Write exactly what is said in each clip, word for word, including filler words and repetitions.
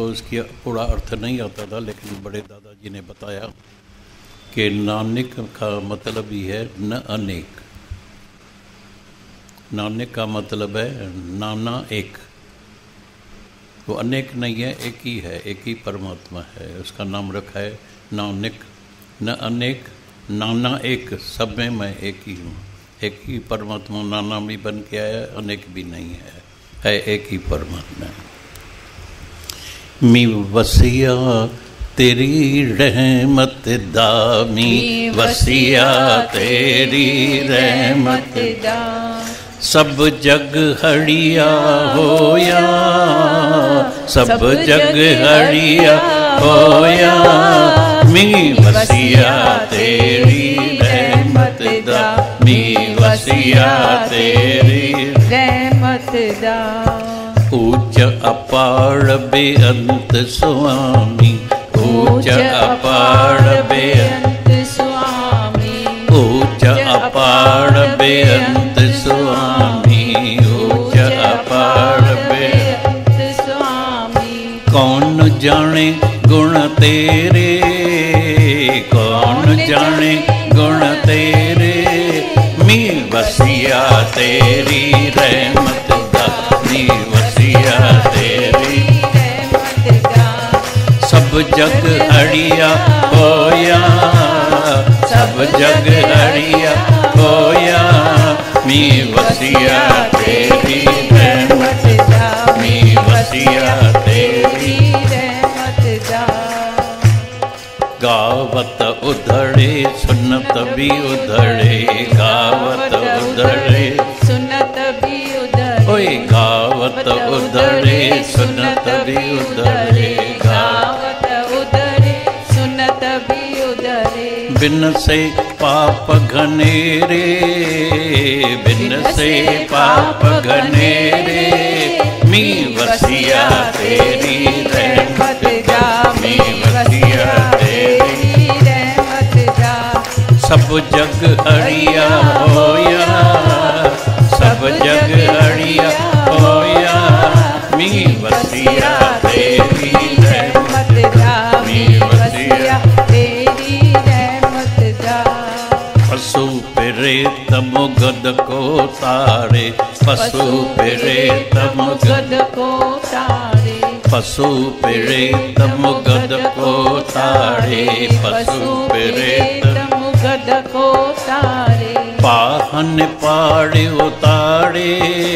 इसकी पूरा अर्थ नहीं आता था, लेकिन बड़े दादाजी ने बताया कि नानक का मतलब ही है न अनेक। नानक का मतलब है नाना एक, वो अनेक नहीं है, एक ही है, एक ही परमात्मा है। उसका नाम रखा है नानक। न अनेक नाना एक, सब में मैं एक ही हूँ। एक ही परमात्मा, नाना भी बन के आया, अनेक भी नहीं है, है एक ही परमात्मा। मी वसिया तेरी रहमत दा, मी वसिया तेरी रहमत दा, सब जग हड़िया होया, सब जग हड़िया होया, मी वसिया तेरी रहमत दा, मी वसिया तेरी रहमत दा। ऊंच अपार बेअंत स्वामी, ऊंच अपार बेअंत स्वामी, ऊंच अपार बेअंत स्वामी, ऊंच अपार बेअंत स्वामी। कौन जाने गुण तेरे, कौन जाने गुण तेरे, मी वसिया तेरी रहमत दा, मी वसिया तेरी रहमत दा। सब जग हड़िया होया, सब जग हड़िया होया, मी वसिया तेरी रहमत दा, मी वसिया तेरी रहमत दा। गावत उधड़े सुनत भी उधड़े, गावत उधड़े सुनत भी उधड़े, ओए गावत उधड़े सुनत भी उधड़े, गावत उधड़े सुनत भी उधड़े। बिन से पाप घनेरे, बिन से पाप घनेरे, मी वसिया तेरी रहमत दा, मी वसिया तेरी रहमत दा। सब जग हड़िया होया, सब जग हड़िया होया, मी वसिया तेरी रहमत दा, मी वसिया तेरी रहमत दा। पशु प्रेत मुगद को तारे, पशु प्रेत मुगद मुगद को तारे, पशु प्रेत मुगद को तारे, पशु प्रेत मुगद को तारे। पाहन पाड़े उतारे,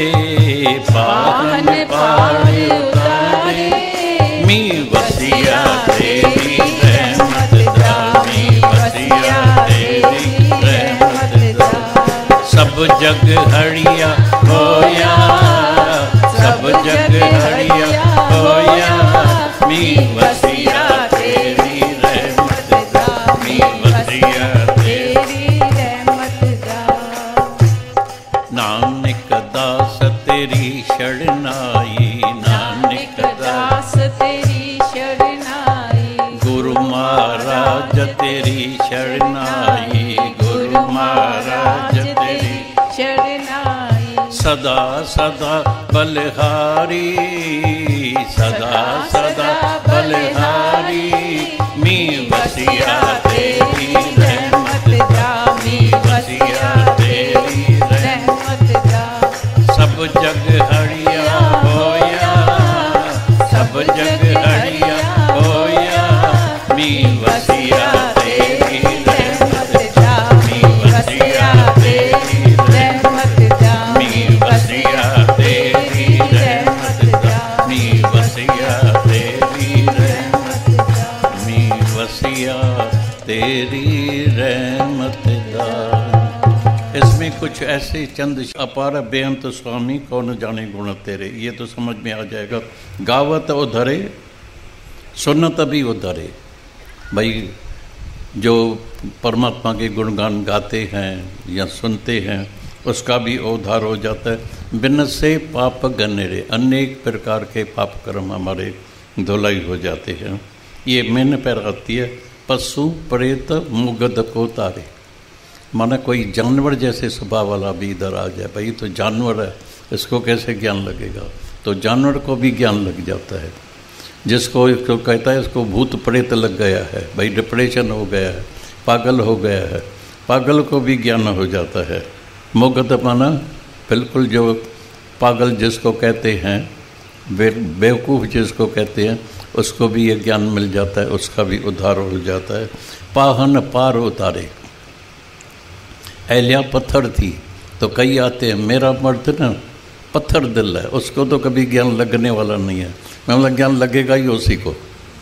पाहन पाड़े उतारे, मी वसिया तेरी रहमत दा, मी वसिया तेरी रहमत दा। सब जग हड़िया होया, सब जग हड़िया होया, मी वसिया तेरी रहमत दा, मी वसिया तेरी रहमत दा। नानक दास तेरी शरणाई, नानक दास तेरी शरणाई, गुरु महाराज तेरी शरणाई, गुरु महाराज तेरी शरणाई। सदा सदा बलहारी, सदा सदा बलहारी, मी वसिया तेरी रहमत दा, मी वसिया तेरी रहमत दा। सब जग हड़िया होया, सब जग हड़िया होया, मी वसिया तेरी रहमत दा, मी वसिया तेरी रहमत दा, मी वसिया तेरी रहमत दा, मी वसिया तेरी रहमत दा, मी वसिया तेरी रहमत दा। इसमें कुछ ऐसे चंद अपार बेअंत स्वामी कौन जाने गुण तेरे, ये तो समझ में आ जाएगा। गावत उधरे सुनत भी उधरे, भाई जो परमात्मा के गुणगान गाते हैं या सुनते हैं उसका भी उद्धार हो जाता है। बिन से पाप गनेरे, अनेक प्रकार के पाप कर्म हमारे धुलाई हो जाते हैं। ये मैंने पैर आती है पशु प्रेत मुगद को तारे, माना कोई जानवर जैसे स्वभाव वाला भी इधर आ जाए, भाई तो जानवर है, इसको कैसे ज्ञान लगेगा, तो जानवर को भी ज्ञान लग जाता है। जिसको इसको कहता है इसको भूत प्रेत लग गया है, भाई डिप्रेशन हो गया है, पागल हो गया है, पागल को भी ज्ञान हो जाता है। मुग्ध माना बिल्कुल जो पागल जिसको कहते हैं, बे बेवकूफ़ जिसको कहते हैं, उसको भी ये ज्ञान मिल जाता है, उसका भी उद्धार हो जाता है। पाहन पार उतारे। एलिया पत्थर थी तो कई आते हैं, मेरा मर्द ना पत्थर दिल है, उसको तो कभी ज्ञान लगने वाला नहीं है। मैं बोला ज्ञान लगेगा ही उसी को,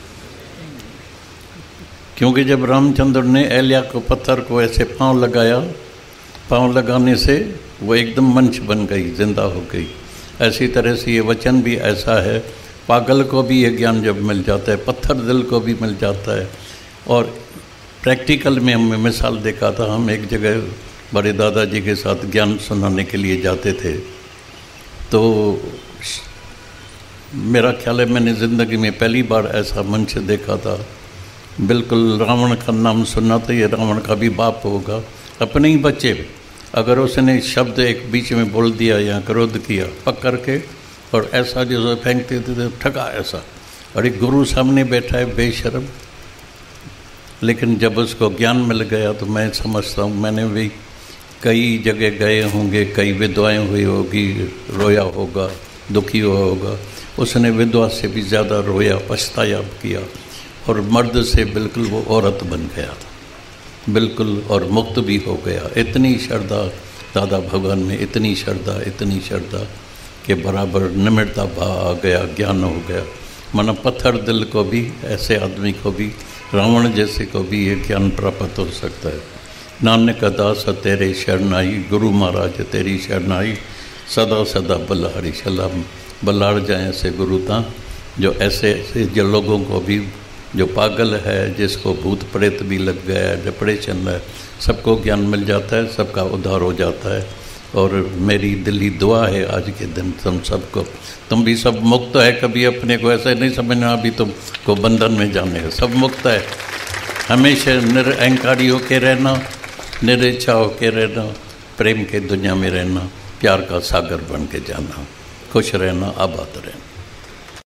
क्योंकि जब रामचंद्र ने एलिया को पत्थर को ऐसे पांव लगाया, पांव लगाने से वो एकदम मंच बन गई, जिंदा हो गई। ऐसी तरह से ये वचन भी ऐसा है, पागल को भी ये ज्ञान जब मिल जाता है, पत्थर दिल को भी मिल जाता है। और प्रैक्टिकल में हमने मिसाल देखा था, हम एक जगह बड़े दादाजी के साथ ज्ञान सुनाने के लिए जाते थे, तो मेरा ख्याल है मैंने ज़िंदगी में पहली बार ऐसा मंच देखा था। बिल्कुल रावण का नाम सुना तो ये रावण का भी बाप होगा, अपने ही बच्चे, अगर उसने शब्द एक बीच में बोल दिया या क्रोध किया पकड़ के और ऐसा जो फेंकते थे तो ठगा ऐसा, और एक गुरु सामने बैठा है बेशर्म। लेकिन जब उसको ज्ञान मिल गया तो मैं समझता हूँ, मैंने भी कई जगह गए होंगे, कई विधवाएँ हुई होगी, रोया होगा, दुखी हुआ होगा, उसने विधवा से भी ज़्यादा रोया, पछताया किया, और मर्द से बिल्कुल वो औरत बन गया था बिल्कुल, और मुक्त भी हो गया। इतनी श्रद्धा दादा भगवान में, इतनी श्रद्धा, इतनी श्रद्धा के बराबर निम्रता भाव आ गया, ज्ञान हो गया। माना पत्थर दिल को भी, ऐसे आदमी को भी, रावण जैसे को भी ये ज्ञान प्राप्त हो सकता है। नानक दास तेरे शरणाई, गुरु महाराज तेरी शरणाई, सदा सदा बल्हारी। सलाम बल्हार जाए ऐसे गुरु ता, जो ऐसे ऐसे जो लोगों को भी, जो पागल है, जिसको भूत प्रेत भी लग गया है, डिप्रेशन है, सबको ज्ञान मिल जाता है, सबका उद्धार हो जाता है। और मेरी दिली दुआ है आज के दिन तुम सबको, तुम भी सब मुक्त है। कभी अपने को ऐसा नहीं समझना अभी तुमको बंधन में जाने का, सब मुक्त है। हमेशा निरअहंकारी होके रहना, निरिच्छा होके रहना, प्रेम के दुनिया में रहना, प्यार का सागर बन के जाना, खुश रहना, आबाद रहना।